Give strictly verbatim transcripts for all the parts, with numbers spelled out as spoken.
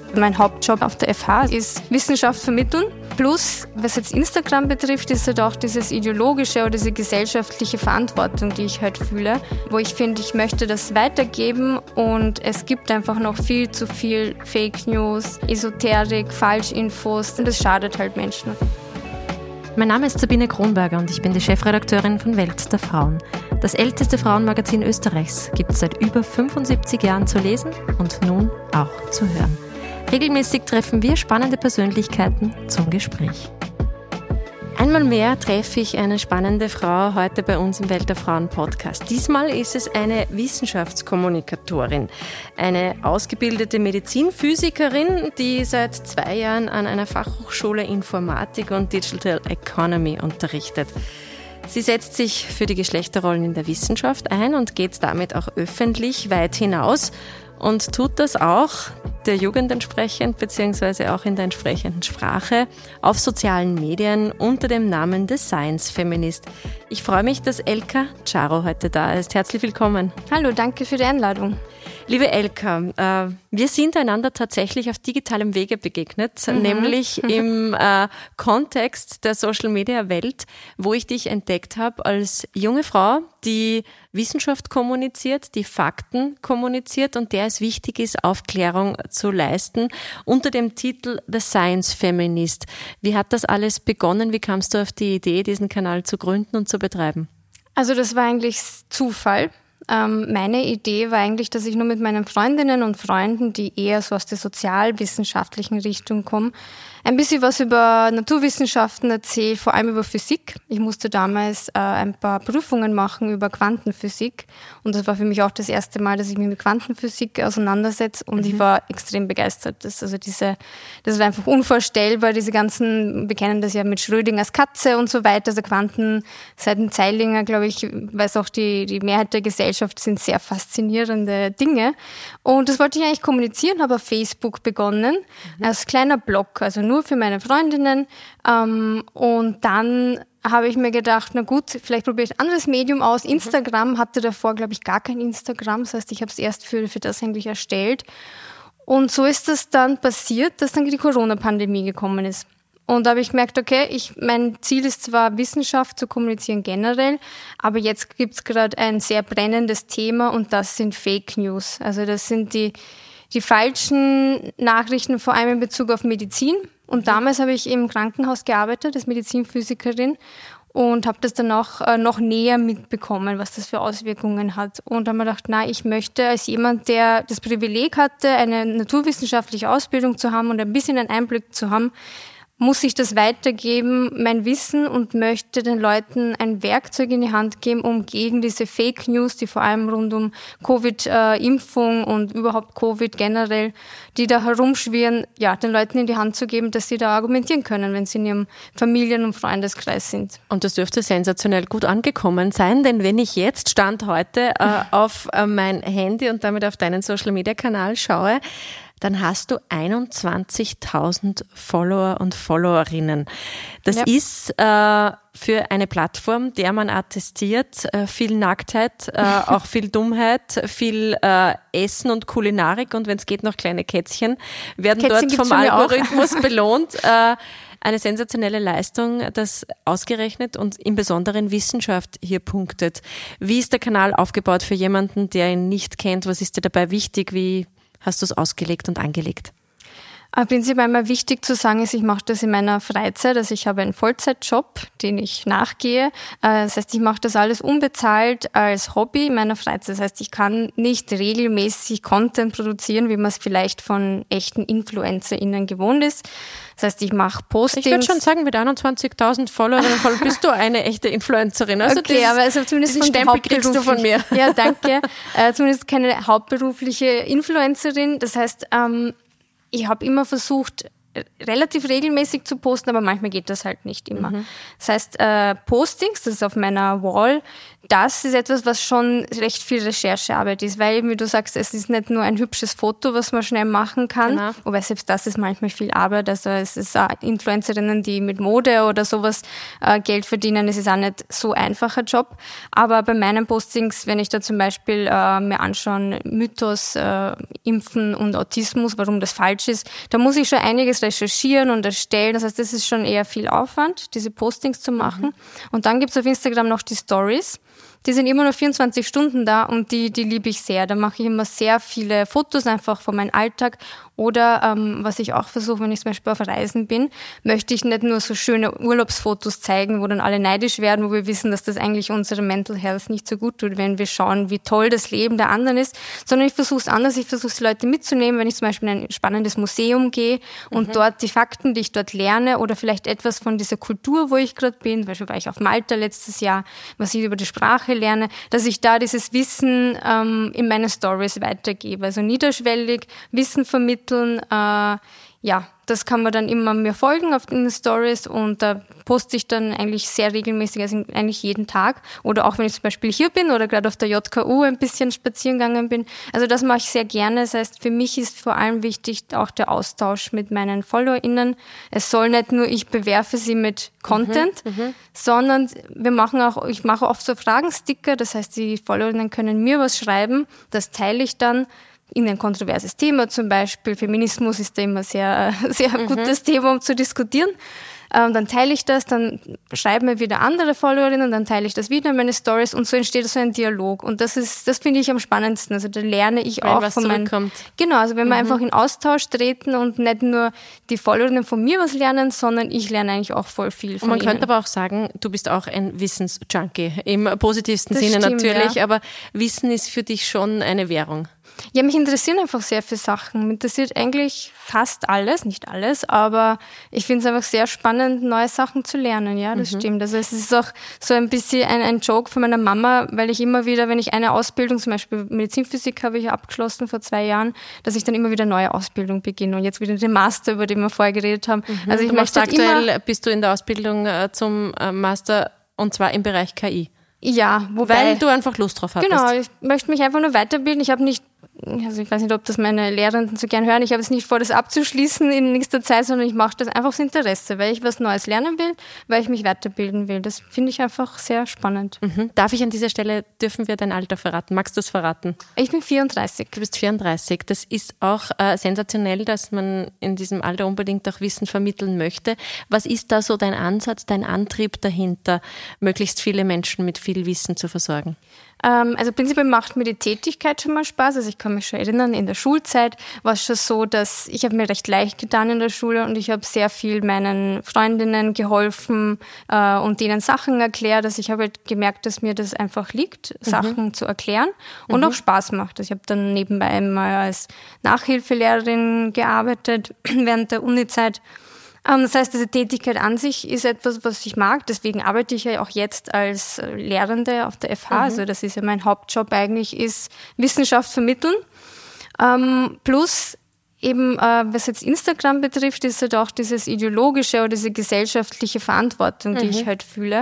Mein Hauptjob auf der F H ist Wissenschaft vermitteln. Plus, was jetzt Instagram betrifft, ist halt auch dieses ideologische oder diese gesellschaftliche Verantwortung, die ich halt fühle, wo ich finde, ich möchte das weitergeben und es gibt einfach noch viel zu viel Fake News, Esoterik, Falschinfos und das schadet halt Menschen. Mein Name ist Sabine Kronberger und ich bin die Chefredakteurin von Welt der Frauen. Das älteste Frauenmagazin Österreichs gibt es seit über fünfundsiebzig Jahren zu lesen und nun auch zu hören. Regelmäßig treffen wir spannende Persönlichkeiten zum Gespräch. Einmal mehr treffe ich eine spannende Frau heute bei uns im Welt der Frauen Podcast. Diesmal ist es eine Wissenschaftskommunikatorin, eine ausgebildete Medizinphysikerin, die seit zwei Jahren an einer Fachhochschule Informatik und Digital Economy unterrichtet. Sie setzt sich für die Geschlechterrollen in der Wissenschaft ein und geht damit auch öffentlich weit hinaus und tut das auch der Jugend entsprechend, beziehungsweise auch in der entsprechenden Sprache auf sozialen Medien unter dem Namen The Science Feminist. Ich freue mich, dass Elka Czaro heute da ist. Herzlich willkommen. Hallo, danke für die Einladung. Liebe Elka, äh, wir sind einander tatsächlich auf digitalem Wege begegnet, mhm. nämlich im äh, Kontext der Social-Media-Welt, wo ich dich entdeckt habe als junge Frau, die Wissenschaft kommuniziert, die Fakten kommuniziert und der es wichtig ist, Aufklärung zu leisten, unter dem Titel The Science Feminist. Wie hat das alles begonnen? Wie kamst du auf die Idee, diesen Kanal zu gründen und zu betreiben? Also das war eigentlich Zufall. Ähm, meine Idee war eigentlich, dass ich nur mit meinen Freundinnen und Freunden, die eher so aus der sozialwissenschaftlichen Richtung kommen, ein bisschen was über Naturwissenschaften erzähle, vor allem über Physik. Ich musste damals äh, ein paar Prüfungen machen über Quantenphysik und das war für mich auch das erste Mal, dass ich mich mit Quantenphysik auseinandersetze und mhm. ich war extrem begeistert. Das, also diese, das war einfach unvorstellbar, diese ganzen, wir kennen das ja mit Schrödingers Katze und so weiter, also Quanten, seit dem Zeilinger, glaube ich, weiß auch die, die Mehrheit der Gesellschaft sind sehr faszinierende Dinge und das wollte ich eigentlich kommunizieren, habe auf Facebook begonnen, mhm. als kleiner Blog, also nur für meine Freundinnen. Ähm, und dann habe ich mir gedacht, na gut, vielleicht probiere ich ein anderes Medium aus. Instagram hatte davor, glaube ich, gar kein Instagram. Das heißt, ich habe es erst für, für das eigentlich erstellt. Und so ist es dann passiert, dass dann die Corona-Pandemie gekommen ist. Und da habe ich gemerkt, okay, ich, mein Ziel ist zwar, Wissenschaft zu kommunizieren generell, aber jetzt gibt es gerade ein sehr brennendes Thema und das sind Fake News. Also das sind die, die falschen Nachrichten, vor allem in Bezug auf Medizin. Und damals habe ich im Krankenhaus gearbeitet als Medizinphysikerin und habe das dann auch äh, noch näher mitbekommen, was das für Auswirkungen hat. Und dann habe ich gedacht, na, ich möchte als jemand, der das Privileg hatte, eine naturwissenschaftliche Ausbildung zu haben und ein bisschen einen Einblick zu haben, muss ich das weitergeben, mein Wissen, und möchte den Leuten ein Werkzeug in die Hand geben, um gegen diese Fake News, die vor allem rund um Covid-Impfung und überhaupt Covid generell, die da herumschwirren, ja, den Leuten in die Hand zu geben, dass sie da argumentieren können, wenn sie in ihrem Familien- und Freundeskreis sind. Und das dürfte sensationell gut angekommen sein, denn wenn ich jetzt, Stand heute, äh, auf äh, mein Handy und damit auf deinen Social-Media-Kanal schaue, dann hast du einundzwanzigtausend Follower und Followerinnen. Das ja. ist äh, für eine Plattform, der man attestiert, äh, viel Nacktheit, äh, auch viel Dummheit, viel äh, Essen und Kulinarik und wenn es geht noch kleine Kätzchen, werden Kätzchen dort vom Algorithmus belohnt. Äh, eine sensationelle Leistung, das ausgerechnet und im Besonderen Wissenschaft hier punktet. Wie ist der Kanal aufgebaut für jemanden, der ihn nicht kennt? Was ist dir dabei wichtig? Wie hast du es ausgelegt und angelegt? Im Prinzip einmal wichtig zu sagen ist, ich mache das in meiner Freizeit, also ich habe einen Vollzeitjob, den ich nachgehe. Das heißt, ich mache das alles unbezahlt als Hobby in meiner Freizeit. Das heißt, ich kann nicht regelmäßig Content produzieren, wie man es vielleicht von echten InfluencerInnen gewohnt ist. Das heißt, ich mache Postings. Ich würde schon sagen, mit einundzwanzigtausend Followerinnen bist du eine echte Influencerin. Also okay, das, aber also zumindest diesen Stempel kriegst du von mir. Ja, danke. äh, zumindest keine hauptberufliche Influencerin. Das heißt, ähm, ich habe immer versucht, relativ regelmäßig zu posten, aber manchmal geht das halt nicht immer. Mhm. Das heißt, äh, Postings, das ist auf meiner Wall, das ist etwas, was schon recht viel Recherchearbeit ist, weil, wie du sagst, es ist nicht nur ein hübsches Foto, was man schnell machen kann, genau. Wobei selbst das ist manchmal viel Arbeit, also es ist auch Influencerinnen, die mit Mode oder sowas äh, Geld verdienen, es ist auch nicht so einfacher Job, aber bei meinen Postings, wenn ich da zum Beispiel äh, mir anschaue, Mythos, äh, Impfen und Autismus, warum das falsch ist, da muss ich schon einiges recherchieren und erstellen, das heißt, das ist schon eher viel Aufwand, diese Postings zu machen. Mhm. Und dann gibt's auf Instagram noch die Stories. Die sind immer nur vierundzwanzig Stunden da und die, die liebe ich sehr. Da mache ich immer sehr viele Fotos einfach von meinem Alltag. Oder ähm, was ich auch versuche, wenn ich zum Beispiel auf Reisen bin, möchte ich nicht nur so schöne Urlaubsfotos zeigen, wo dann alle neidisch werden, wo wir wissen, dass das eigentlich unsere Mental Health nicht so gut tut, wenn wir schauen, wie toll das Leben der anderen ist, sondern ich versuche es anders. Ich versuche die Leute mitzunehmen, wenn ich zum Beispiel in ein spannendes Museum gehe und mhm. dort die Fakten, die ich dort lerne oder vielleicht etwas von dieser Kultur, wo ich gerade bin, zum Beispiel war ich auf Malta letztes Jahr, was ich über die Sprache lerne, dass ich da dieses Wissen ähm, in meine Stories weitergebe. Also niederschwellig Wissen vermitteln. Äh, ja, das kann man dann immer mir folgen auf den Stories und da poste ich dann eigentlich sehr regelmäßig, also eigentlich jeden Tag oder auch wenn ich zum Beispiel hier bin oder gerade auf der J K U ein bisschen spazieren gegangen bin. Also das mache ich sehr gerne. Das heißt, für mich ist vor allem wichtig auch der Austausch mit meinen FollowerInnen. Es soll nicht nur, ich bewerfe sie mit Content, mhm, sondern wir machen auch, ich mache oft so Fragensticker, das heißt, die FollowerInnen können mir was schreiben, das teile ich dann in ein kontroverses Thema, zum Beispiel Feminismus ist da immer sehr, sehr mhm. gutes Thema, um zu diskutieren. Ähm, dann teile ich das, dann schreiben mir wieder andere Followerinnen, dann teile ich das wieder in meine Stories und so entsteht so ein Dialog. Und das ist, das finde ich am spannendsten. Also da lerne ich Weil auch was von meinen, zurückkommt. Genau, also wenn wir mhm. einfach in Austausch treten und nicht nur die Followerinnen von mir was lernen, sondern ich lerne eigentlich auch voll viel von Und man ihnen. könnte aber auch sagen, du bist auch ein Wissensjunkie, im positivsten Das Sinne stimmt, natürlich, ja. aber Wissen ist für dich schon eine Währung. Ja, mich interessieren einfach sehr viele Sachen. Mich interessiert eigentlich fast alles, nicht alles, aber ich finde es einfach sehr spannend, neue Sachen zu lernen. Ja, das mhm. stimmt. Also es ist auch so ein bisschen ein, ein Joke von meiner Mama, weil ich immer wieder, wenn ich eine Ausbildung, zum Beispiel Medizinphysik habe ich abgeschlossen vor zwei Jahren, dass ich dann immer wieder neue Ausbildung beginne und jetzt wieder den Master, über den wir vorher geredet haben. Mhm. Also ich du möchte machst aktuell, immer, bist du in der Ausbildung äh, zum äh, Master und zwar im Bereich K I. Ja, wobei, weil du einfach Lust drauf hattest. Genau, ich möchte mich einfach nur weiterbilden. Ich habe nicht, also ich weiß nicht, ob das meine Lehrenden so gern hören, ich habe es nicht vor, das abzuschließen in nächster Zeit, sondern ich mache das einfach aus Interesse, weil ich was Neues lernen will, weil ich mich weiterbilden will. Das finde ich einfach sehr spannend. Mhm. Darf ich an dieser Stelle, dürfen wir dein Alter verraten? Magst du es verraten? Ich bin vierunddreißig. Du bist vierunddreißig. Das ist auch äh, sensationell, dass man in diesem Alter unbedingt auch Wissen vermitteln möchte. Was ist da so dein Ansatz, dein Antrieb dahinter, möglichst viele Menschen mit viel Wissen zu versorgen? Ähm, also prinzipiell macht mir die Tätigkeit schon mal Spaß. Also ich kann mich schon erinnern, in der Schulzeit war es schon so, dass ich habe mir recht leicht getan in der Schule und ich habe sehr viel meinen Freundinnen geholfen äh, und denen Sachen erklärt. Also ich habe halt gemerkt, dass mir das einfach liegt, mhm. Sachen zu erklären und mhm. auch Spaß macht. Also ich habe dann nebenbei mal als Nachhilfelehrerin gearbeitet während der Unizeit. Das heißt, diese Tätigkeit an sich ist etwas, was ich mag. Deswegen arbeite ich ja auch jetzt als Lehrende auf der F H. Mhm. Also das ist ja mein Hauptjob eigentlich, ist Wissenschaft vermitteln. Ähm, plus eben, äh, was jetzt Instagram betrifft, ist halt auch dieses ideologische oder diese gesellschaftliche Verantwortung, die mhm. ich halt fühle,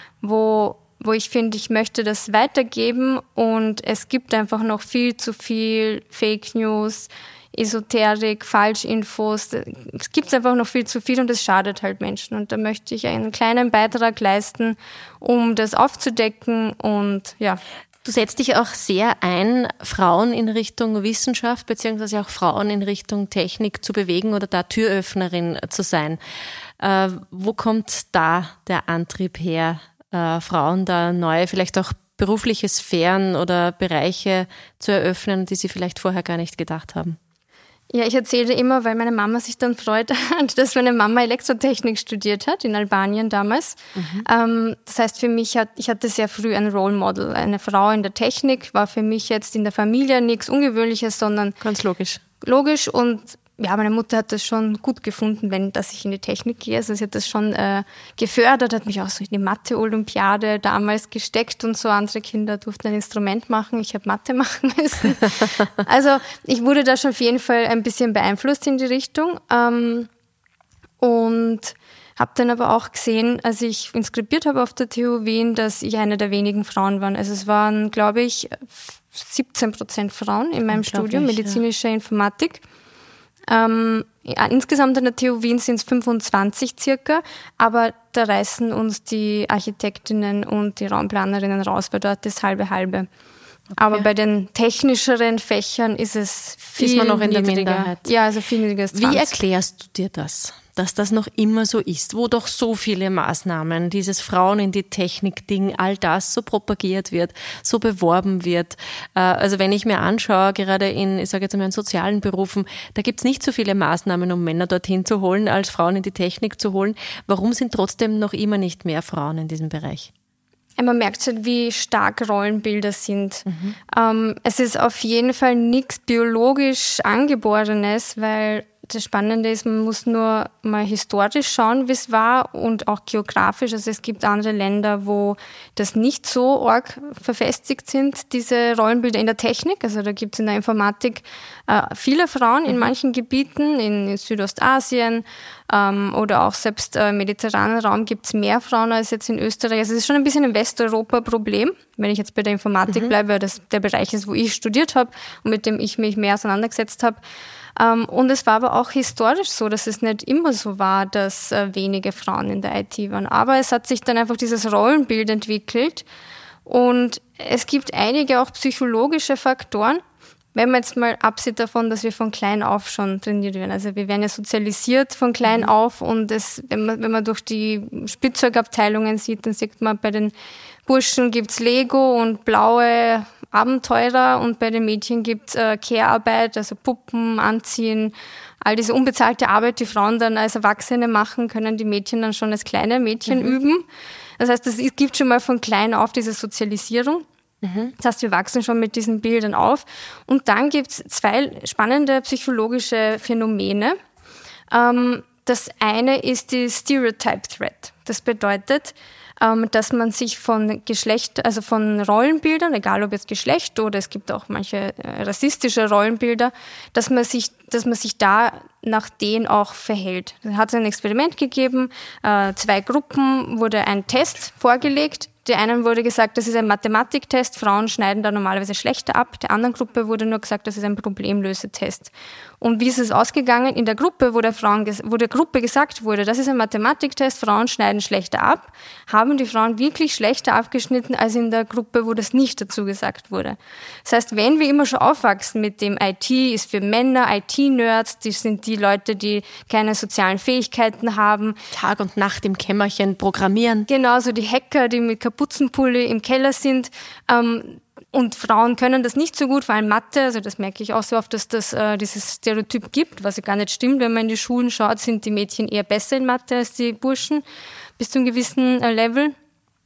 wo wo ich finde, ich möchte das weitergeben und es gibt einfach noch viel zu viel Fake News, Esoterik, Falschinfos. Es gibt einfach noch viel zu viel und es schadet halt Menschen. Und da möchte ich einen kleinen Beitrag leisten, um das aufzudecken und ja. Du setzt dich auch sehr ein, Frauen in Richtung Wissenschaft beziehungsweise auch Frauen in Richtung Technik zu bewegen oder da Türöffnerin zu sein. Äh, wo kommt da der Antrieb her, äh, Frauen da neue, vielleicht auch berufliche Sphären oder Bereiche zu eröffnen, die sie vielleicht vorher gar nicht gedacht haben? Ja, ich erzähle immer, weil meine Mama sich dann freut, dass meine Mama Elektrotechnik studiert hat, in Albanien damals. Mhm. Ähm, das heißt, für mich, hat, ich hatte sehr früh ein Role Model. Eine Frau in der Technik war für mich jetzt in der Familie nichts Ungewöhnliches, sondern... Ganz logisch. Logisch und ja, meine Mutter hat das schon gut gefunden, wenn, dass ich in die Technik gehe. Also sie hat das schon äh, gefördert, hat mich auch so in die Mathe-Olympiade damals gesteckt und so. Andere Kinder durften ein Instrument machen, ich habe Mathe machen müssen. Also ich wurde da schon auf jeden Fall ein bisschen beeinflusst in die Richtung. Ähm, Und habe dann aber auch gesehen, als ich inskribiert habe auf der T U Wien, dass ich eine der wenigen Frauen war. Also es waren, glaube ich, siebzehn Prozent Frauen in meinem Studium, medizinische ja. Informatik. Ähm, ja, insgesamt an der T U Wien sind es fünfundzwanzig circa, aber da reißen uns die Architektinnen und die Raumplanerinnen raus, weil dort ist halbe halbe. Okay. Aber bei den technischeren Fächern ist es viel ist man noch in niedriger. Der Minderheit. Ja, also viel niedriger als zwanzig. Wie erklärst du dir das, dass das noch immer so ist, wo doch so viele Maßnahmen, dieses Frauen in die Technik-Ding, all das so propagiert wird, so beworben wird. Also wenn ich mir anschaue, gerade in, ich sage jetzt mal in sozialen Berufen, da gibt es nicht so viele Maßnahmen, um Männer dorthin zu holen, als Frauen in die Technik zu holen. Warum sind trotzdem noch immer nicht mehr Frauen in diesem Bereich? Man merkt halt, wie stark Rollenbilder sind. Mhm. Ähm, es ist auf jeden Fall nichts biologisch Angeborenes, weil das Spannende ist, man muss nur mal historisch schauen, wie es war und auch geografisch. Also es gibt andere Länder, wo das nicht so arg verfestigt sind, diese Rollenbilder in der Technik. Also da gibt es in der Informatik äh, viele Frauen in mhm. manchen Gebieten, in, in Südostasien ähm, oder auch selbst äh, im mediterranen Raum gibt es mehr Frauen als jetzt in Österreich. Also es ist schon ein bisschen ein Westeuropa-Problem, wenn ich jetzt bei der Informatik mhm. bleibe, weil das der Bereich ist, wo ich studiert habe und mit dem ich mich mehr auseinandergesetzt habe. Um, und es war aber auch historisch so, dass es nicht immer so war, dass äh, wenige Frauen in der I T waren. Aber es hat sich dann einfach dieses Rollenbild entwickelt und es gibt einige auch psychologische Faktoren, wenn man jetzt mal absieht davon, dass wir von klein auf schon trainiert werden. Also wir werden ja sozialisiert von klein mhm. auf und es, wenn man, wenn man durch die Spielzeugabteilungen sieht, dann sieht man, bei den Burschen gibt's Lego und blaue Abenteurer und bei den Mädchen gibt's äh, Care-Arbeit, also Puppen, Anziehen, all diese unbezahlte Arbeit, die Frauen dann als Erwachsene machen, können die Mädchen dann schon als kleine Mädchen mhm. üben. Das heißt, es gibt schon mal von klein auf diese Sozialisierung. Mhm. Das heißt, wir wachsen schon mit diesen Bildern auf. Und dann gibt's zwei spannende psychologische Phänomene. Ähm, das eine ist die Stereotype Threat. Das bedeutet, dass man sich von Geschlecht, also von Rollenbildern, egal ob jetzt Geschlecht oder es gibt auch manche rassistische Rollenbilder, dass man sich, dass man sich da nach denen auch verhält. Da hat es ein Experiment gegeben, zwei Gruppen wurde ein Test vorgelegt. Der einen wurde gesagt, das ist ein Mathematiktest, Frauen schneiden da normalerweise schlechter ab. Der anderen Gruppe wurde nur gesagt, das ist ein Problemlösetest. Und wie ist es ausgegangen? In der Gruppe, wo der, Frauen, wo der Gruppe gesagt wurde, das ist ein Mathematiktest, Frauen schneiden schlechter ab, haben die Frauen wirklich schlechter abgeschnitten als in der Gruppe, wo das nicht dazu gesagt wurde. Das heißt, wenn wir immer schon aufwachsen mit dem I T ist für Männer, I T-Nerds, die sind die Leute, die keine sozialen Fähigkeiten haben. Tag und Nacht im Kämmerchen programmieren. Genauso die Hacker, die mit Kapuzenpulli im Keller sind. Ähm, Und Frauen können das nicht so gut, vor allem Mathe, also das merke ich auch so oft, dass das äh, dieses Stereotyp gibt, was ja gar nicht stimmt. Wenn man in die Schulen schaut, sind die Mädchen eher besser in Mathe als die Burschen, bis zu einem gewissen äh, Level.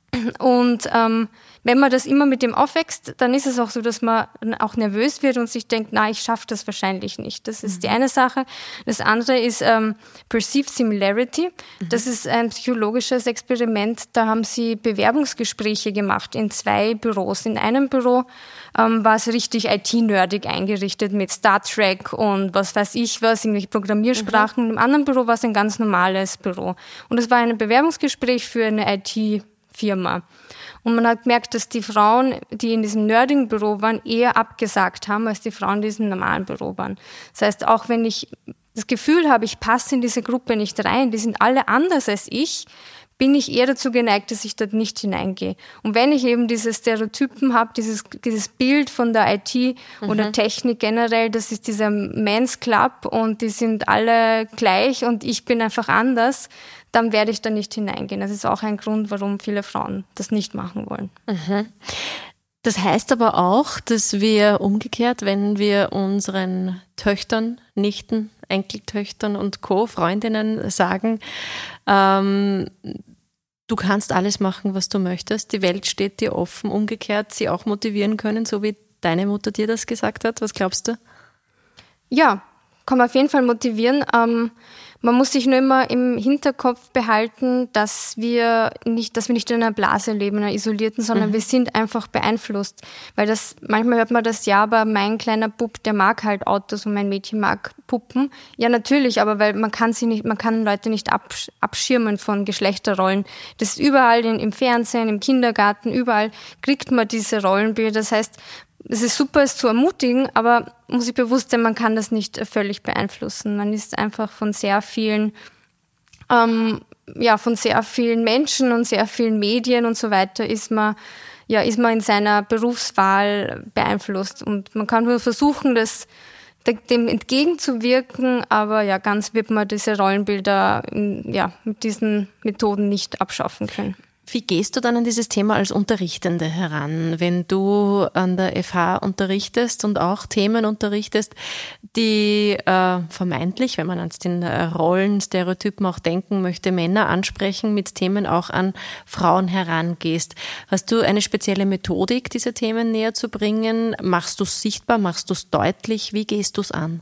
Und ähm, wenn man das immer mit dem aufwächst, dann ist es auch so, dass man auch nervös wird und sich denkt, na, ich schaffe das wahrscheinlich nicht. Das ist mhm. die eine Sache. Das andere ist ähm, Perceived Similarity. Mhm. Das ist ein psychologisches Experiment. Da haben sie Bewerbungsgespräche gemacht in zwei Büros. In einem Büro ähm, war es richtig I T-nerdig eingerichtet mit Star Trek und was weiß ich was, irgendwelche Programmiersprachen. Mhm. Im anderen Büro war es ein ganz normales Büro. Und es war ein Bewerbungsgespräch für eine I T-Firma. Und man hat gemerkt, dass die Frauen, die in diesem nerdigen Büro waren, eher abgesagt haben, als die Frauen, die in diesem normalen Büro waren. Das heißt, auch wenn ich das Gefühl habe, ich passe in diese Gruppe nicht rein, die sind alle anders als ich, bin ich eher dazu geneigt, dass ich dort nicht hineingehe. Und wenn ich eben diese Stereotypen habe, dieses, dieses Bild von der I T mhm. oder Technik generell, das ist dieser Men's Club und die sind alle gleich und ich bin einfach anders, dann werde ich da nicht hineingehen. Das ist auch ein Grund, warum viele Frauen das nicht machen wollen. Mhm. Das heißt aber auch, dass wir umgekehrt, wenn wir unseren Töchtern, Nichten, Enkeltöchtern und Co., Freundinnen sagen, ähm, du kannst alles machen, was du möchtest, die Welt steht dir offen, umgekehrt sie auch motivieren können, so wie deine Mutter dir das gesagt hat. Was glaubst du? Ja, kann man auf jeden Fall motivieren. Ähm, man muss sich nur immer im Hinterkopf behalten, dass wir nicht, dass wir nicht in einer Blase leben, in einer isolierten, sondern mhm. wir sind einfach beeinflusst. Weil das, manchmal hört man das, ja, aber mein kleiner Bub, der mag halt Autos und mein Mädchen mag Puppen. Ja, natürlich, aber weil man kann sie nicht, man kann Leute nicht absch- abschirmen von Geschlechterrollen. Das ist überall in, im Fernsehen, im Kindergarten, überall kriegt man diese Rollenbilder. Das heißt, es ist super, es zu ermutigen, aber muss sich bewusst sein, man kann das nicht völlig beeinflussen. Man ist einfach von sehr vielen, ähm, ja, von sehr vielen Menschen und sehr vielen Medien und so weiter ist man, ja, ist man in seiner Berufswahl beeinflusst. Und man kann nur versuchen, das, dem entgegenzuwirken, aber ja, ganz wird man diese Rollenbilder, ja, mit diesen Methoden nicht abschaffen können. Wie gehst du dann an dieses Thema als Unterrichtende heran, wenn du an der F H unterrichtest und auch Themen unterrichtest, die äh, vermeintlich, wenn man an den Rollenstereotypen auch denken möchte, Männer ansprechen, mit Themen auch an Frauen herangehst? Hast du eine spezielle Methodik, diese Themen näher zu bringen? Machst du es sichtbar? Machst du es deutlich? Wie gehst du es an?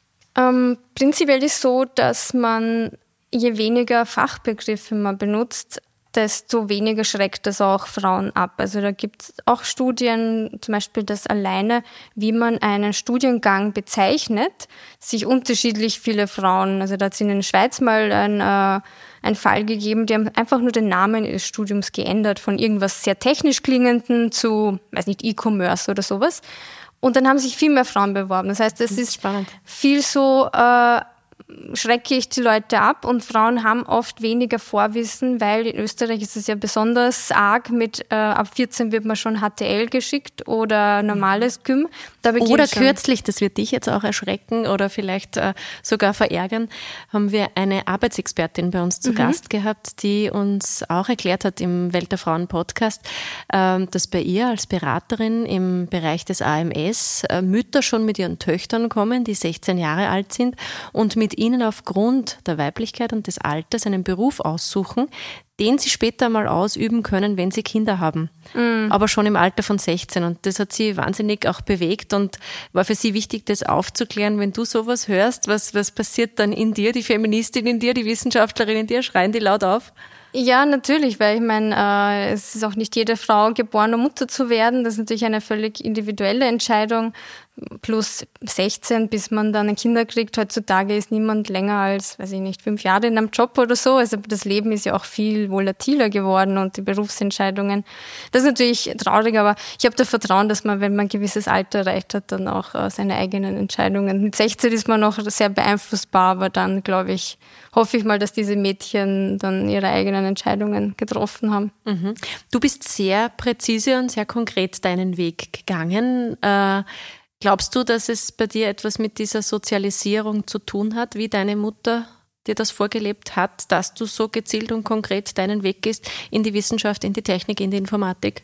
Ähm, prinzipiell ist es so, dass man, je weniger Fachbegriffe man benutzt, desto weniger schreckt das auch Frauen ab. Also da gibt es auch Studien, zum Beispiel das alleine, wie man einen Studiengang bezeichnet, sich unterschiedlich viele Frauen, also da hat es in der Schweiz mal ein, äh, einen Fall gegeben, die haben einfach nur den Namen ihres Studiums geändert, von irgendwas sehr technisch klingenden zu, weiß nicht, E-Commerce oder sowas. Und dann haben sich viel mehr Frauen beworben. Das heißt, es ist spannend. Viel so, äh, schrecke ich die Leute ab und Frauen haben oft weniger Vorwissen, weil in Österreich ist es ja besonders arg mit, äh, ab vierzehn wird man schon H T L geschickt oder normales Gym. Da oder kürzlich, das wird dich jetzt auch erschrecken oder vielleicht äh, sogar verärgern, haben wir eine Arbeitsexpertin bei uns zu mhm. Gast gehabt, die uns auch erklärt hat im Welt der Frauen Podcast, äh, dass bei ihr als Beraterin im Bereich des A M S äh, Mütter schon mit ihren Töchtern kommen, die sechzehn Jahre alt sind und mit ihnen aufgrund der Weiblichkeit und des Alters einen Beruf aussuchen, den sie später mal ausüben können, wenn sie Kinder haben. Mm. Aber schon im Alter von sechzehn. Und das hat sie wahnsinnig auch bewegt und war für sie wichtig, das aufzuklären. Wenn du sowas hörst, was, was passiert dann in dir, die Feministin in dir, die Wissenschaftlerin in dir, schreien die laut auf? Ja, natürlich, weil ich meine, äh, es ist auch nicht jede Frau geboren, um Mutter zu werden. Das ist natürlich eine völlig individuelle Entscheidung. Plus sechzehn, bis man dann ein Kinder kriegt. Heutzutage ist niemand länger als, weiß ich nicht, fünf Jahre in einem Job oder so. Also das Leben ist ja auch viel volatiler geworden und die Berufsentscheidungen. Das ist natürlich traurig, aber ich habe da Vertrauen, dass man, wenn man ein gewisses Alter erreicht hat, dann auch äh, seine eigenen Entscheidungen. Mit sechzehn ist man noch sehr beeinflussbar, aber dann, glaube ich, hoffe ich mal, dass diese Mädchen dann ihre eigenen Entscheidungen getroffen haben. Mhm. Du bist sehr präzise und sehr konkret deinen Weg gegangen. Äh, Glaubst du, dass es bei dir etwas mit dieser Sozialisierung zu tun hat, wie deine Mutter dir das vorgelebt hat, dass du so gezielt und konkret deinen Weg gehst in die Wissenschaft, in die Technik, in die Informatik?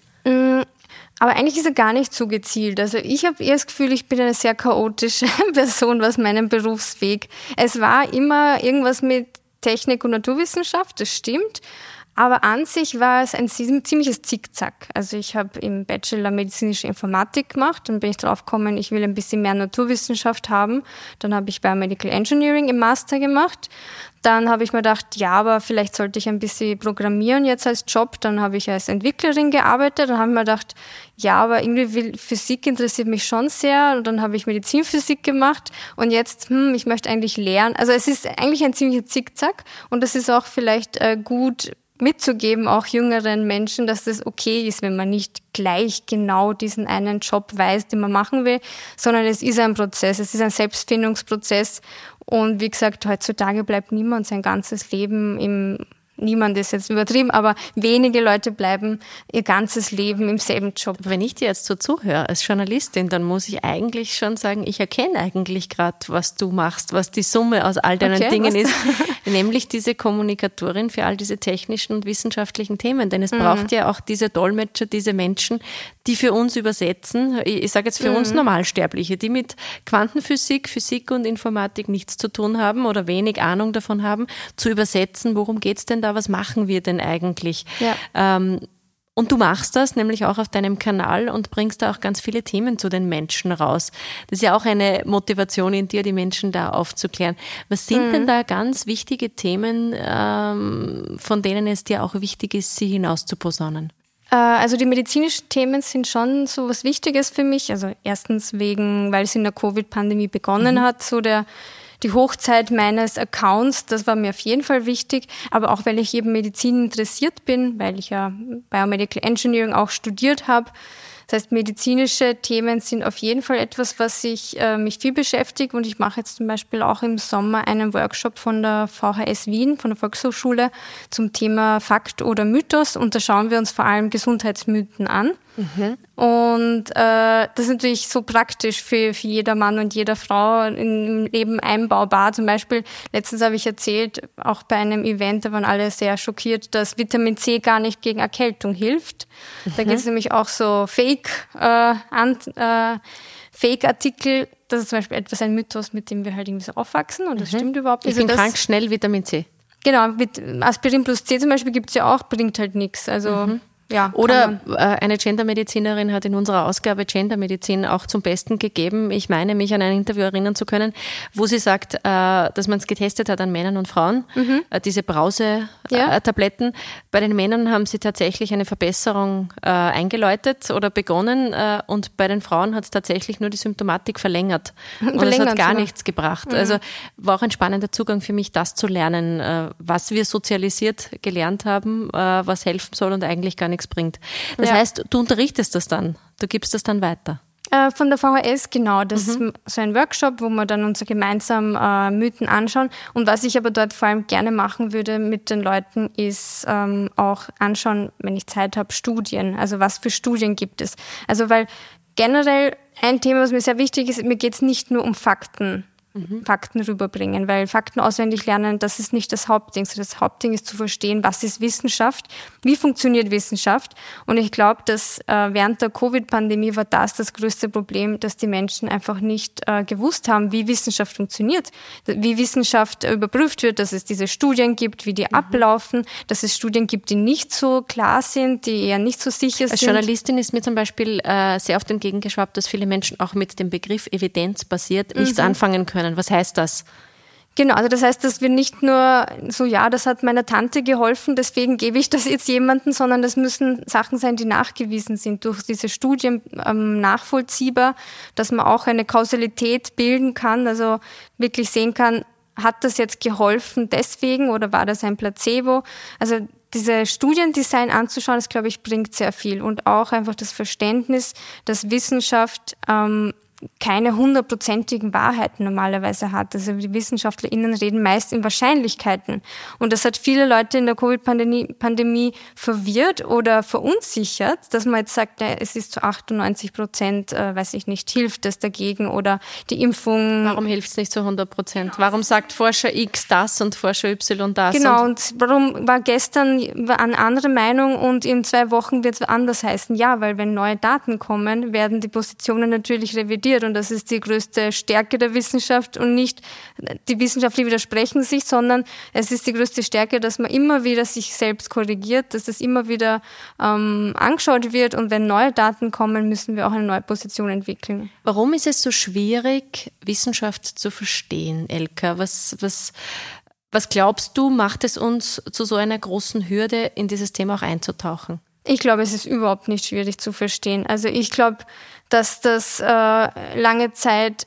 Aber eigentlich ist er gar nicht so gezielt. Also ich habe eher das Gefühl, ich bin eine sehr chaotische Person, was meinen Berufsweg. Es war immer irgendwas mit Technik und Naturwissenschaft, das stimmt. Aber an sich war es ein ziemliches Zickzack. Also ich habe im Bachelor medizinische Informatik gemacht, dann bin ich drauf gekommen, ich will ein bisschen mehr Naturwissenschaft haben. Dann habe ich Biomedical Engineering im Master gemacht. Dann habe ich mir gedacht, ja, aber vielleicht sollte ich ein bisschen programmieren jetzt als Job. Dann habe ich als Entwicklerin gearbeitet. Dann habe ich mir gedacht, ja, aber irgendwie will, Physik interessiert mich schon sehr. Und dann habe ich Medizinphysik gemacht. Und jetzt, hm, ich möchte eigentlich lernen. Also es ist eigentlich ein ziemlicher Zickzack. Und das ist auch vielleicht äh, gut mitzugeben, auch jüngeren Menschen, dass das okay ist, wenn man nicht gleich genau diesen einen Job weiß, den man machen will, sondern es ist ein Prozess, es ist ein Selbstfindungsprozess. Und wie gesagt, heutzutage bleibt niemand sein ganzes Leben im, niemand ist jetzt übertrieben, aber wenige Leute bleiben ihr ganzes Leben im selben Job. Wenn ich dir jetzt so zuhöre als Journalistin, dann muss ich eigentlich schon sagen, ich erkenne eigentlich gerade, was du machst, was die Summe aus all deinen okay, Dingen ist, nämlich diese Kommunikatorin für all diese technischen und wissenschaftlichen Themen, denn es mhm. braucht ja auch diese Dolmetscher, diese Menschen, die für uns übersetzen, ich sage jetzt für mhm. uns Normalsterbliche, die mit Quantenphysik, Physik und Informatik nichts zu tun haben oder wenig Ahnung davon haben, zu übersetzen, worum geht's denn da, was machen wir denn eigentlich? Ja. Ähm, Und du machst das nämlich auch auf deinem Kanal und bringst da auch ganz viele Themen zu den Menschen raus. Das ist ja auch eine Motivation in dir, die Menschen da aufzuklären. Was sind mhm. denn da ganz wichtige Themen, ähm, von denen es dir auch wichtig ist, sie hinauszuposaunen? Also die medizinischen Themen sind schon so was Wichtiges für mich. Also erstens wegen, weil es in der Covid-Pandemie begonnen mhm. hat, so der die Hochzeit meines Accounts, das war mir auf jeden Fall wichtig, aber auch, weil ich eben Medizin interessiert bin, weil ich ja Biomedical Engineering auch studiert habe. Das heißt, medizinische Themen sind auf jeden Fall etwas, was ich, äh, mich viel beschäftigt, und ich mache jetzt zum Beispiel auch im Sommer einen Workshop von der V H S Wien, von der Volkshochschule, zum Thema Fakt oder Mythos, und da schauen wir uns vor allem Gesundheitsmythen an. Mhm. Und äh, das ist natürlich so praktisch für, für jeder Mann und jede Frau im Leben einbaubar. Zum Beispiel, letztens habe ich erzählt, auch bei einem Event, da waren alle sehr schockiert, dass Vitamin C gar nicht gegen Erkältung hilft. Mhm. Da gibt es nämlich auch so Fake, äh, äh, Fake-Artikel. Das ist zum Beispiel etwas ein Mythos, mit dem wir halt irgendwie so aufwachsen, und das mhm. stimmt überhaupt nicht. Ich bin also das, krank, schnell Vitamin C. Genau, mit Aspirin plus C zum Beispiel gibt es ja auch, bringt halt nichts. Also mhm. Ja, Oder eine Gendermedizinerin hat in unserer Ausgabe Gendermedizin auch zum Besten gegeben. Ich meine, mich an ein Interview erinnern zu können, wo sie sagt, dass man es getestet hat an Männern und Frauen, mhm. diese Brause-Tabletten. Ja. Bei den Männern haben sie tatsächlich eine Verbesserung eingeläutet oder begonnen, und bei den Frauen hat es tatsächlich nur die Symptomatik verlängert. Und es hat gar nichts gebracht. Mhm. Also war auch ein spannender Zugang für mich, das zu lernen, was wir sozialisiert gelernt haben, was helfen soll und eigentlich gar nichts bringt. Das ja. heißt, du unterrichtest das dann, du gibst das dann weiter. Äh, von der V H S, genau. Das mhm. ist so ein Workshop, wo wir dann uns gemeinsam äh, Mythen anschauen. Und was ich aber dort vor allem gerne machen würde mit den Leuten, ist ähm, auch anschauen, wenn ich Zeit habe, Studien. Also was für Studien gibt es? Also weil generell ein Thema, was mir sehr wichtig ist, mir geht es nicht nur um Fakten. Mhm. Fakten rüberbringen, weil Fakten auswendig lernen, das ist nicht das Hauptding. Das Hauptding ist zu verstehen, was ist Wissenschaft, wie funktioniert Wissenschaft. Und ich glaube, dass äh, während der Covid-Pandemie war das das größte Problem, dass die Menschen einfach nicht äh, gewusst haben, wie Wissenschaft funktioniert, wie Wissenschaft überprüft wird, dass es diese Studien gibt, wie die mhm. ablaufen, dass es Studien gibt, die nicht so klar sind, die eher nicht so sicher Als sind. Als Journalistin ist mir zum Beispiel äh, sehr oft entgegengeschwappt, dass viele Menschen auch mit dem Begriff evidenzbasiert nichts mhm. anfangen können. Was heißt das? Genau, also das heißt, dass wir nicht nur so, ja, das hat meiner Tante geholfen, deswegen gebe ich das jetzt jemandem, sondern das müssen Sachen sein, die nachgewiesen sind, durch diese Studien ähm, nachvollziehbar, dass man auch eine Kausalität bilden kann, also wirklich sehen kann, hat das jetzt geholfen deswegen oder war das ein Placebo? Also diese Studiendesign anzuschauen, das, glaube ich, bringt sehr viel, und auch einfach das Verständnis, dass Wissenschaft ähm, keine hundertprozentigen Wahrheiten normalerweise hat. Also die WissenschaftlerInnen reden meist in Wahrscheinlichkeiten. Und das hat viele Leute in der Covid-Pandemie Pandemie verwirrt oder verunsichert, dass man jetzt sagt, na, es ist zu achtundneunzig Prozent, äh, weiß ich nicht, hilft es dagegen, oder die Impfung. Warum hilft es nicht zu hundert Prozent? Warum sagt Forscher X das und Forscher Y das? Genau, und, und warum war gestern eine andere Meinung und in zwei Wochen wird es anders heißen? Ja, weil wenn neue Daten kommen, werden die Positionen natürlich revidiert. Und das ist die größte Stärke der Wissenschaft, und nicht die Wissenschaftler widersprechen sich, sondern es ist die größte Stärke, dass man immer wieder sich selbst korrigiert, dass das immer wieder ähm, angeschaut wird, und wenn neue Daten kommen, müssen wir auch eine neue Position entwickeln. Warum ist es so schwierig, Wissenschaft zu verstehen, Elka? Was, was, was glaubst du, macht es uns zu so einer großen Hürde, in dieses Thema auch einzutauchen? Ich glaube, es ist überhaupt nicht schwierig zu verstehen. Also ich glaube, dass das äh, lange Zeit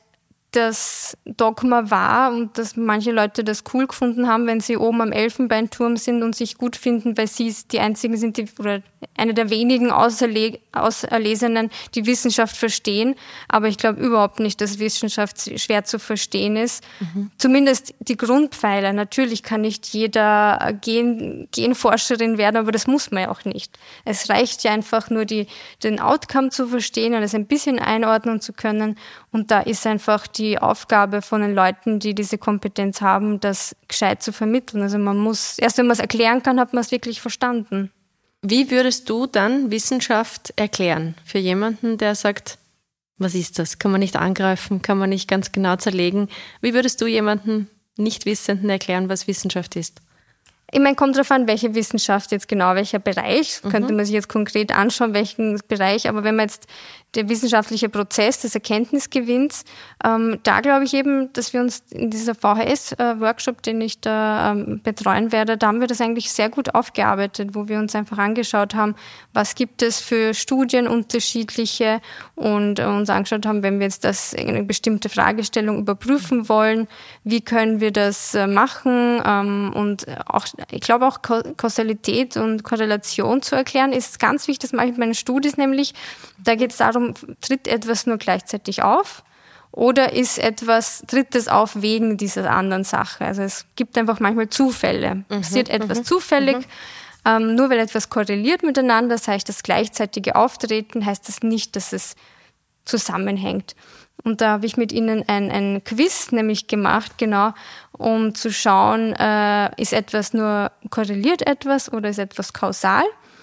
das Dogma war und dass manche Leute das cool gefunden haben, wenn sie oben am Elfenbeinturm sind und sich gut finden, weil sie die einzigen sind, die, oder eine der wenigen Auserle- Auserlesenen, die Wissenschaft verstehen. Aber ich glaube überhaupt nicht, dass Wissenschaft schwer zu verstehen ist. Mhm. Zumindest die Grundpfeiler. Natürlich kann nicht jeder Gen- Genforscherin werden, aber das muss man ja auch nicht. Es reicht ja einfach nur, die, den Outcome zu verstehen und es ein bisschen einordnen zu können. Und da ist einfach die Aufgabe von den Leuten, die diese Kompetenz haben, das gescheit zu vermitteln. Also man muss, erst wenn man es erklären kann, hat man es wirklich verstanden. Wie würdest du dann Wissenschaft erklären für jemanden, der sagt, was ist das? Kann man nicht angreifen, kann man nicht ganz genau zerlegen. Wie würdest du jemandem Nichtwissenden erklären, was Wissenschaft ist? Ich meine, kommt darauf an, welche Wissenschaft jetzt genau, welcher Bereich. Mhm. Könnte man sich jetzt konkret anschauen, welchen Bereich. Aber wenn man jetzt der wissenschaftliche Prozess des Erkenntnisgewinns, ähm, da glaube ich eben, dass wir uns in dieser V H S-Workshop, den ich da ähm, betreuen werde, da haben wir das eigentlich sehr gut aufgearbeitet, wo wir uns einfach angeschaut haben, was gibt es für Studien unterschiedliche und äh, uns angeschaut haben, wenn wir jetzt das eine bestimmte Fragestellung überprüfen wollen, wie können wir das äh, machen ähm, und auch, ich glaube auch Kausalität und Korrelation zu erklären ist ganz wichtig. Das mache ich mit meinen Studien nämlich. Da geht es darum, tritt etwas nur gleichzeitig auf oder ist etwas, tritt es auf wegen dieser anderen Sache? Also es gibt einfach manchmal Zufälle. Mhm, passiert etwas mhm, zufällig. Mhm. Ähm, nur weil etwas korreliert miteinander, das heißt, das gleichzeitige Auftreten heißt das nicht, dass es zusammenhängt. Und da habe ich mit ihnen ein, ein Quiz nämlich gemacht, genau, um zu schauen, äh, ist etwas nur, korreliert etwas oder ist etwas kausal?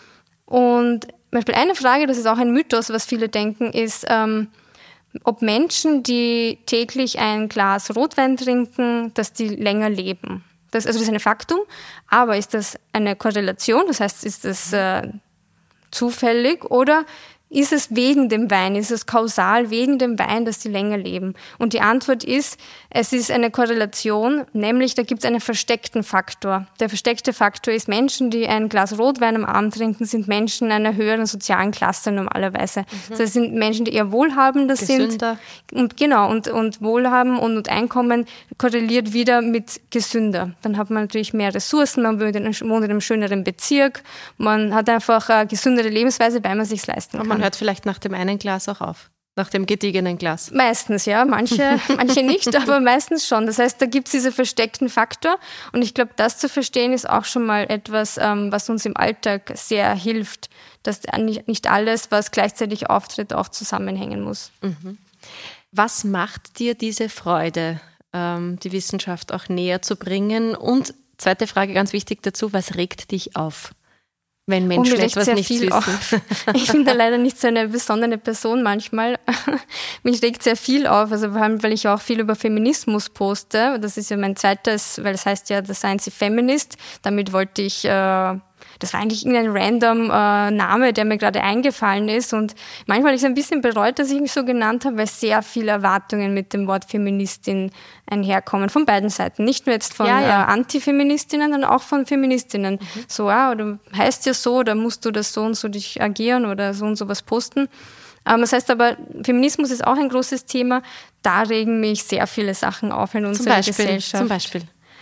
Und zum Beispiel eine Frage, das ist auch ein Mythos, was viele denken, ist, ähm, ob Menschen, die täglich ein Glas Rotwein trinken, dass die länger leben. Das, also das ist ein Faktum, aber ist das eine Korrelation, das heißt, ist das äh, zufällig oder ist es wegen dem Wein, ist es kausal wegen dem Wein, dass sie länger leben? Und die Antwort ist, es ist eine Korrelation, nämlich da gibt es einen versteckten Faktor. Der versteckte Faktor ist, Menschen, die ein Glas Rotwein am Abend trinken, sind Menschen einer höheren sozialen Klasse normalerweise. Mhm. Das sind Menschen, die eher wohlhabender gesünder. sind. Und genau, und, und Wohlhaben und, und Einkommen korreliert wieder mit gesünder. Dann hat man natürlich mehr Ressourcen, man wohnt in einem schöneren Bezirk, man hat einfach eine gesündere Lebensweise, weil man sich's leisten kann. Man hört vielleicht nach dem einen Glas auch auf, nach dem gediegenen Glas. Meistens, ja. Manche, manche nicht, aber meistens schon. Das heißt, da gibt es diesen versteckten Faktor. Und ich glaube, das zu verstehen ist auch schon mal etwas, ähm, was uns im Alltag sehr hilft, dass nicht alles, was gleichzeitig auftritt, auch zusammenhängen muss. Mhm. Was macht dir diese Freude, ähm, die Wissenschaft auch näher zu bringen? Und zweite Frage, ganz wichtig dazu, was regt dich auf? Wenn Menschen etwas nicht wissen. Auf. Ich bin da leider nicht so eine besondere Person manchmal. Mich regt sehr viel auf, also vor allem, weil ich auch viel über Feminismus poste. Das ist ja mein zweites, weil das heißt ja The Science Feminist. Damit wollte ich, äh, das war eigentlich irgendein random äh, Name, der mir gerade eingefallen ist. Und manchmal habe ich es ein bisschen bereut, dass ich mich so genannt habe, weil sehr viele Erwartungen mit dem Wort Feministin einherkommen, von beiden Seiten. Nicht nur jetzt von ja, ja. Äh, Antifeministinnen, sondern auch von Feministinnen. Mhm. So, ja, oder heißt ja so, oder musst du das so und so dich agieren oder so und so was posten. Ähm, das heißt aber, Feminismus ist auch ein großes Thema. Da regen mich sehr viele Sachen auf in unserer Beispiel, Gesellschaft. Zum Beispiel?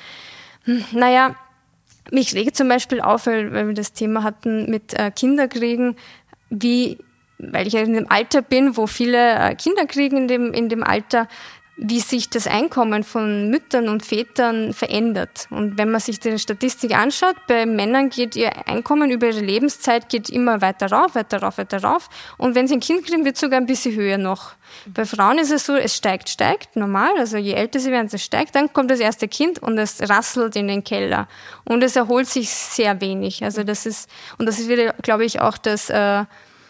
Hm, naja, mich regt zum Beispiel auf, weil, weil wir das Thema hatten mit äh, Kinderkriegen, wie, weil ich ja in dem Alter bin, wo viele äh, Kinder kriegen in dem, in dem Alter, wie sich das Einkommen von Müttern und Vätern verändert. Und wenn man sich die Statistik anschaut, bei Männern geht ihr Einkommen über ihre Lebenszeit geht immer weiter rauf, weiter rauf, weiter rauf. Und wenn sie ein Kind kriegen, wird es sogar ein bisschen höher noch. Bei Frauen ist es so, es steigt, steigt, normal. Also je älter sie werden, es steigt. Dann kommt das erste Kind und es rasselt in den Keller. Und es erholt sich sehr wenig. Also das ist, und das ist wieder, glaube ich, auch das, äh,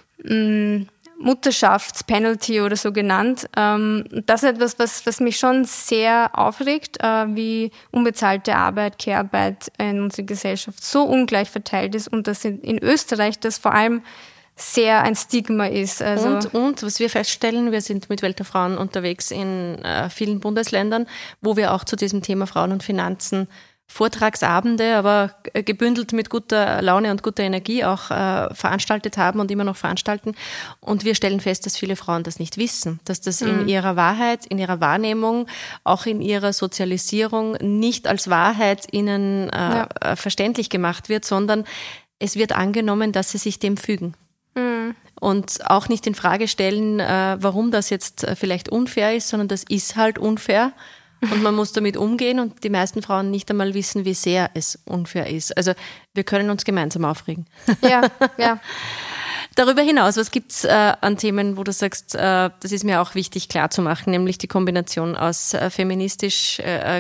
mh, Mutterschaftspenalty oder so genannt. Ähm, das ist etwas, was, was mich schon sehr aufregt, äh, wie unbezahlte Arbeit, Care-Arbeit in unserer Gesellschaft so ungleich verteilt ist und dass in, in Österreich das vor allem sehr ein Stigma ist. Also und, und was wir feststellen, wir sind mit Welt der Frauen unterwegs in äh, vielen Bundesländern, wo wir auch zu diesem Thema Frauen und Finanzen Vortragsabende, aber gebündelt mit guter Laune und guter Energie auch äh, veranstaltet haben und immer noch veranstalten. Und wir stellen fest, dass viele Frauen das nicht wissen, dass das mhm. in ihrer Wahrheit, in ihrer Wahrnehmung, auch in ihrer Sozialisierung nicht als Wahrheit ihnen äh, ja. verständlich gemacht wird, sondern es wird angenommen, dass sie sich dem fügen. Mhm. Und auch nicht in Frage stellen, äh, warum das jetzt vielleicht unfair ist, sondern das ist halt unfair. Und man muss damit umgehen und die meisten Frauen nicht einmal wissen, wie sehr es unfair ist. Also wir können uns gemeinsam aufregen. Ja, ja. Darüber hinaus, was gibt's äh, an Themen, wo du sagst, äh, das ist mir auch wichtig klar zu machen, nämlich die Kombination aus äh, feministisch, äh,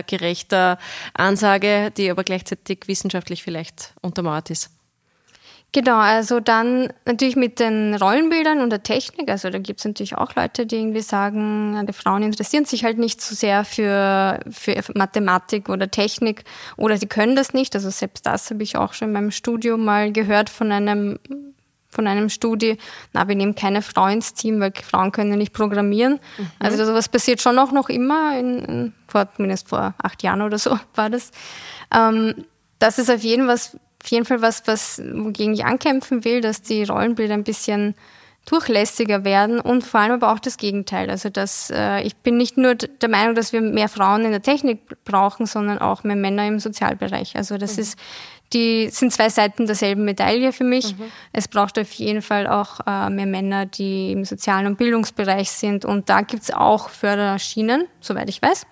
geschlechtergerechter Ansage, die aber gleichzeitig wissenschaftlich vielleicht untermauert ist? Genau, also dann natürlich mit den Rollenbildern und der Technik. Also da gibt es natürlich auch Leute, die irgendwie sagen, die Frauen interessieren sich halt nicht so sehr für, für Mathematik oder Technik oder sie können das nicht. Also selbst das habe ich auch schon in meinem Studium mal gehört von einem von einem Studi, na, wir nehmen keine Frau ins Team, weil Frauen können ja nicht programmieren. Mhm. Also sowas passiert schon auch noch immer, in, in, vor, zumindest vor acht Jahren oder so war das. Ähm, das ist auf jeden, was, auf jeden Fall was, was, wogegen ich ankämpfen will, dass die Rollenbilder ein bisschen durchlässiger werden und vor allem aber auch das Gegenteil. Also dass äh, ich bin nicht nur der Meinung, dass wir mehr Frauen in der Technik brauchen, sondern auch mehr Männer im Sozialbereich. Also das mhm. ist Die sind zwei Seiten derselben Medaille für mich. Mhm. Es braucht auf jeden Fall auch äh, mehr Männer, die im sozialen und Bildungsbereich sind. Und da gibt's auch Förderschienen, soweit ich weiß.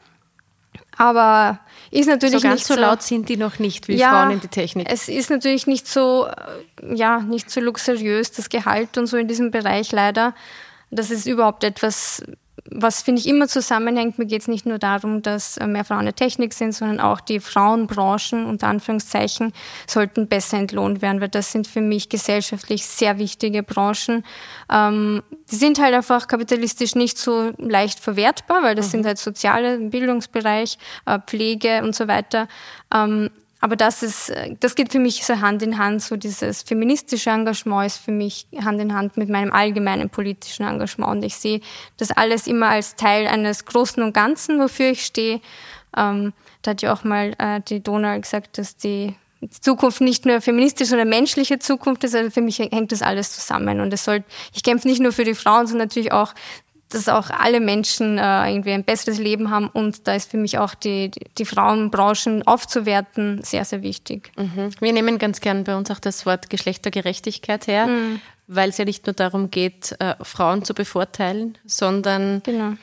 Aber ist natürlich so ganz nicht so so laut sind die noch nicht wie ja, Frauen in der Technik. Es ist natürlich nicht so, ja, nicht so luxuriös, das Gehalt und so in diesem Bereich leider. Das ist überhaupt etwas, was, finde ich, immer zusammenhängt. Mir geht es nicht nur darum, dass mehr Frauen in der Technik sind, sondern auch die Frauenbranchen, unter Anführungszeichen, sollten besser entlohnt werden, weil das sind für mich gesellschaftlich sehr wichtige Branchen. Ähm, die sind halt einfach kapitalistisch nicht so leicht verwertbar, weil das mhm. sind halt soziale, Bildungsbereich, äh, Pflege und so weiter. Ähm, Aber das ist, das geht für mich so Hand in Hand, so dieses feministische Engagement ist für mich Hand in Hand mit meinem allgemeinen politischen Engagement. Und ich sehe das alles immer als Teil eines Großen und Ganzen, wofür ich stehe. Ähm, da hat ja auch mal äh, die Donald gesagt, dass die Zukunft nicht nur feministische oder menschliche Zukunft ist, also für mich hängt das alles zusammen. Und es soll, ich kämpfe nicht nur für die Frauen, sondern natürlich auch, dass auch alle Menschen äh, irgendwie ein besseres Leben haben und da ist für mich auch die, die, die Frauenbranchen aufzuwerten sehr, sehr wichtig. Mhm. Wir nehmen ganz gern bei uns auch das Wort Geschlechtergerechtigkeit her, mhm. weil es ja nicht nur darum geht, äh, Frauen zu bevorteilen, sondern genau.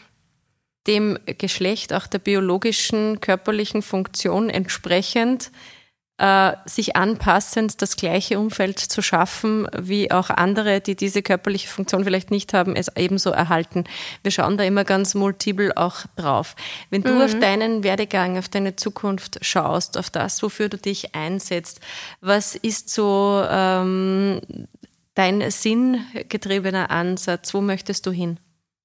dem Geschlecht, auch der biologischen, körperlichen Funktion entsprechend äh, sich anpassend das gleiche Umfeld zu schaffen, wie auch andere, die diese körperliche Funktion vielleicht nicht haben, es ebenso erhalten. Wir schauen da immer ganz multiple auch drauf. Wenn du mhm. auf deinen Werdegang, auf deine Zukunft schaust, auf das, wofür du dich einsetzt, was ist so ähm, dein sinngetriebener Ansatz? Wo möchtest du hin?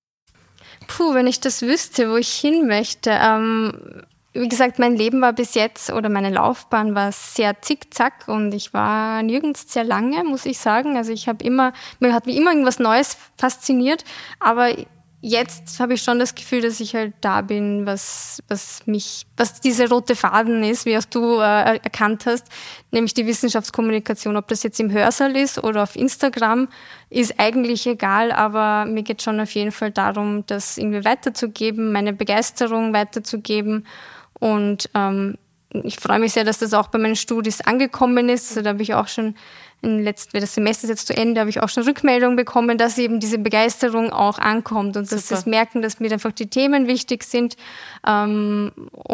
Puh, wenn ich das wüsste, wo ich hin möchte. Ähm Wie gesagt, mein Leben war bis jetzt, oder meine Laufbahn war sehr zickzack und ich war nirgends sehr lange, muss ich sagen. Also ich habe immer, mir hat mich immer irgendwas Neues fasziniert, aber jetzt habe ich schon das Gefühl, dass ich halt da bin, was, was mich, was diese rote Faden ist, wie auch du äh, erkannt hast, nämlich die Wissenschaftskommunikation. Ob das jetzt im Hörsaal ist oder auf Instagram, ist eigentlich egal, aber mir geht schon auf jeden Fall darum, das irgendwie weiterzugeben, meine Begeisterung weiterzugeben. Und ähm, ich freue mich sehr, dass das auch bei meinen Studis angekommen ist. Also da habe ich auch schon, im letzten, das Semester ist jetzt zu Ende, habe ich auch schon Rückmeldungen bekommen, dass eben diese Begeisterung auch ankommt und Super. Dass sie merken, dass mir einfach die Themen wichtig sind. Ähm,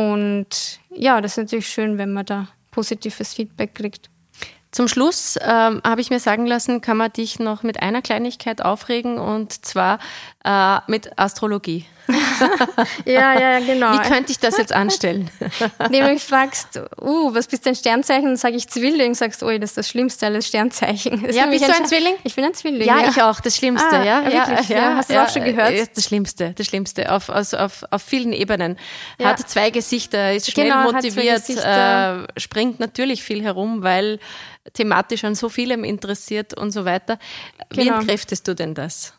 und ja, das ist natürlich schön, wenn man da positives Feedback kriegt. Zum Schluss ähm, habe ich mir sagen lassen, kann man dich noch mit einer Kleinigkeit aufregen und zwar äh, mit Astrologie. ja, ja, genau. Wie könnte ich das jetzt anstellen? Wenn du mich fragst, uh, was bist dein Sternzeichen? Dann sage ich Zwilling, sagst, oh, das ist das Schlimmste alles Sternzeichen. Das ja, bist du ein Zwilling? Ich bin ein Zwilling, ja. Ja, ich auch, das Schlimmste. Ah, ja, ja, wirklich, ja, ja. Hast du ja, das auch schon gehört? Das Schlimmste, das Schlimmste, auf, also auf, auf vielen Ebenen. Ja. Hat zwei Gesichter, ist schnell genau, motiviert, äh, springt natürlich viel herum, weil thematisch an so vielem interessiert und so weiter. Wie genau. entkräftest du denn das?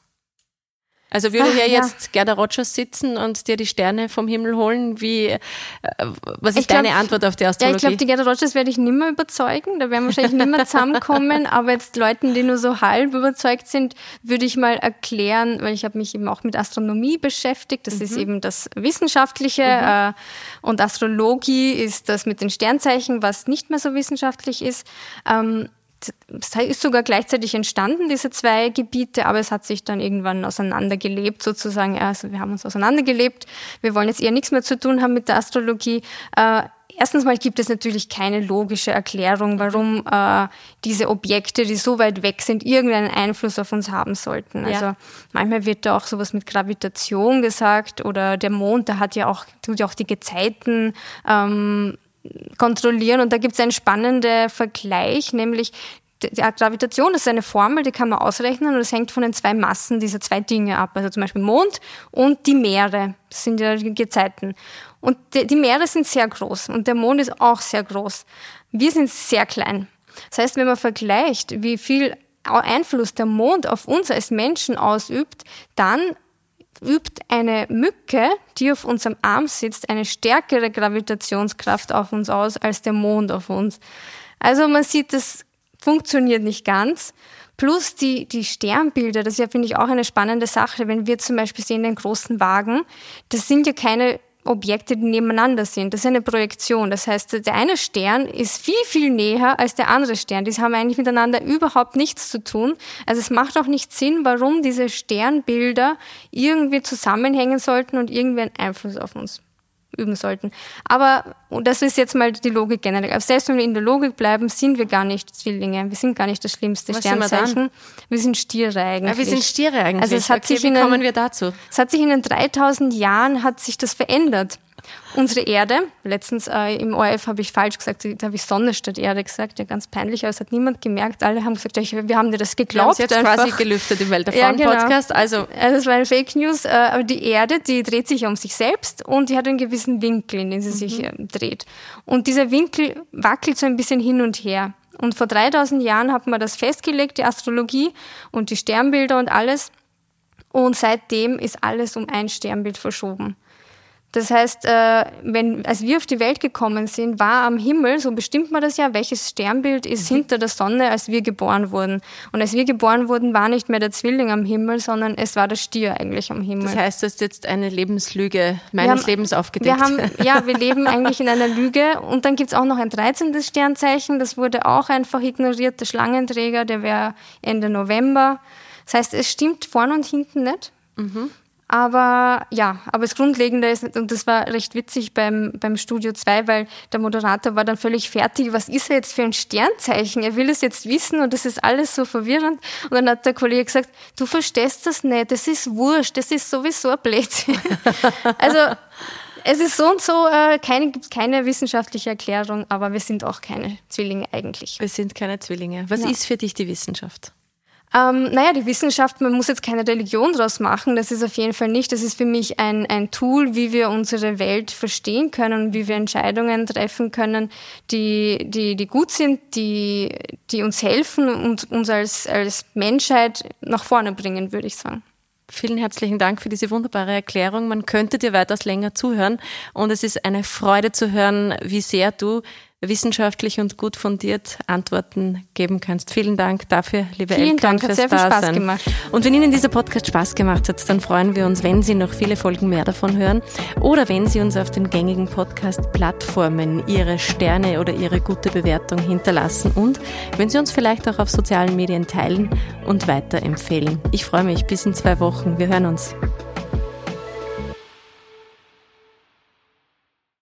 Also würde hier ja. jetzt Gerda Rogers sitzen und dir die Sterne vom Himmel holen? Wie, äh, was ist glaub, deine Antwort auf die Astrologie? Ja, ich glaube, die Gerda Rogers werde ich nimmer überzeugen. Da werden wir wahrscheinlich nimmer zusammenkommen. Aber jetzt Leuten, die nur so halb überzeugt sind, würde ich mal erklären, weil ich habe mich eben auch mit Astronomie beschäftigt. Das mhm. ist eben das Wissenschaftliche. Mhm. Äh, und Astrologie ist das mit den Sternzeichen, was nicht mehr so wissenschaftlich ist. Ähm, Es ist sogar gleichzeitig entstanden, diese zwei Gebiete, aber es hat sich dann irgendwann auseinandergelebt sozusagen. Also wir haben uns auseinandergelebt. Wir wollen jetzt eher nichts mehr zu tun haben mit der Astrologie. Äh, erstens mal gibt es natürlich keine logische Erklärung, warum äh, diese Objekte, die so weit weg sind, irgendeinen Einfluss auf uns haben sollten. Also ja. manchmal wird da auch sowas mit Gravitation gesagt oder der Mond, der hat ja auch, tut ja auch die Gezeiten ähm, kontrollieren und da gibt es einen spannenden Vergleich, nämlich die Gravitation, das ist eine Formel, die kann man ausrechnen und das hängt von den zwei Massen dieser zwei Dinge ab. Also zum Beispiel Mond und die Meere. Das sind ja die Gezeiten. Und die, die Meere sind sehr groß und der Mond ist auch sehr groß. Wir sind sehr klein. Das heißt, wenn man vergleicht, wie viel Einfluss der Mond auf uns als Menschen ausübt, dann übt eine Mücke, die auf unserem Arm sitzt, eine stärkere Gravitationskraft auf uns aus als der Mond auf uns. Also man sieht, das funktioniert nicht ganz. Plus die, die Sternbilder, das ist ja, finde ich, auch eine spannende Sache. Wenn wir zum Beispiel sehen den großen Wagen, das sind ja keine Objekte, die nebeneinander sind. Das ist eine Projektion. Das heißt, der eine Stern ist viel, viel näher als der andere Stern. Die haben eigentlich miteinander überhaupt nichts zu tun. Also es macht auch nicht Sinn, warum diese Sternbilder irgendwie zusammenhängen sollten und irgendwie einen Einfluss auf uns üben sollten. Aber, und das ist jetzt mal die Logik generell, aber selbst wenn wir in der Logik bleiben, sind wir gar nicht Zwillinge. Wir sind gar nicht das schlimmste Was Sternzeichen. Sind wir, wir sind Stiere eigentlich. Ja, wir sind Stiere eigentlich. Also es hat okay, sich wie in kommen den, wir dazu? Es hat sich in den dreitausend Jahren hat sich das verändert. Unsere Erde, letztens äh, im O R F habe ich falsch gesagt, da habe ich Sonne statt Erde gesagt, ja ganz peinlich, aber es hat niemand gemerkt. Alle haben gesagt, ja, wir haben dir das geglaubt. Wir haben es jetzt einfach. quasi gelüftet im Welt der Ja, Frauen genau. Podcast. Also, also es war eine Fake News, äh, aber die Erde, die dreht sich um sich selbst und die hat einen gewissen Winkel, in den sie mhm. sich äh, dreht. Und dieser Winkel wackelt so ein bisschen hin und her. Und vor dreitausend Jahren hat man das festgelegt, die Astrologie und die Sternbilder und alles. Und seitdem ist alles um ein Sternbild verschoben. Das heißt, äh, wenn, als wir auf die Welt gekommen sind, war am Himmel, so bestimmt man das ja, welches Sternbild ist mhm. hinter der Sonne, als wir geboren wurden. Und als wir geboren wurden, war nicht mehr der Zwilling am Himmel, sondern es war der Stier eigentlich am Himmel. Das heißt, du hast jetzt eine Lebenslüge meines haben, Lebens aufgedeckt. Wir haben, ja, wir leben eigentlich in einer Lüge. Und dann gibt's auch noch ein dreizehntes Sternzeichen, das wurde auch einfach ignoriert, der Schlangenträger, der wäre Ende November. Das heißt, es stimmt vorn und hinten nicht. Mhm. Aber ja, aber das Grundlegende ist, und das war recht witzig beim, beim Studio zwei, weil der Moderator war dann völlig fertig, was ist er jetzt für ein Sternzeichen? Er will es jetzt wissen und das ist alles so verwirrend. Und dann hat der Kollege gesagt, du verstehst das nicht, das ist wurscht, das ist sowieso ein Blödsinn. Also es ist so und so, äh, keine, gibt keine wissenschaftliche Erklärung, aber wir sind auch keine Zwillinge eigentlich. Wir sind keine Zwillinge. Was ja. ist für dich die Wissenschaft? Ähm, naja, die Wissenschaft, man muss jetzt keine Religion draus machen, das ist auf jeden Fall nicht. Das ist für mich ein, ein Tool, wie wir unsere Welt verstehen können, wie wir Entscheidungen treffen können, die, die, die gut sind, die, die uns helfen und uns als, als Menschheit nach vorne bringen, würde ich sagen. Vielen herzlichen Dank für diese wunderbare Erklärung. Man könnte dir weitaus länger zuhören und es ist eine Freude zu hören, wie sehr du wissenschaftlich und gut fundiert Antworten geben kannst. Vielen Dank dafür, liebe Vielen Eltern, Dank, hat fürs sehr viel Spaß Dasein. gemacht. Und wenn Ihnen dieser Podcast Spaß gemacht hat, dann freuen wir uns, wenn Sie noch viele Folgen mehr davon hören oder wenn Sie uns auf den gängigen Podcast-Plattformen Ihre Sterne oder Ihre gute Bewertung hinterlassen und wenn Sie uns vielleicht auch auf sozialen Medien teilen und weiterempfehlen. Ich freue mich. Bis in zwei Wochen. Wir hören uns.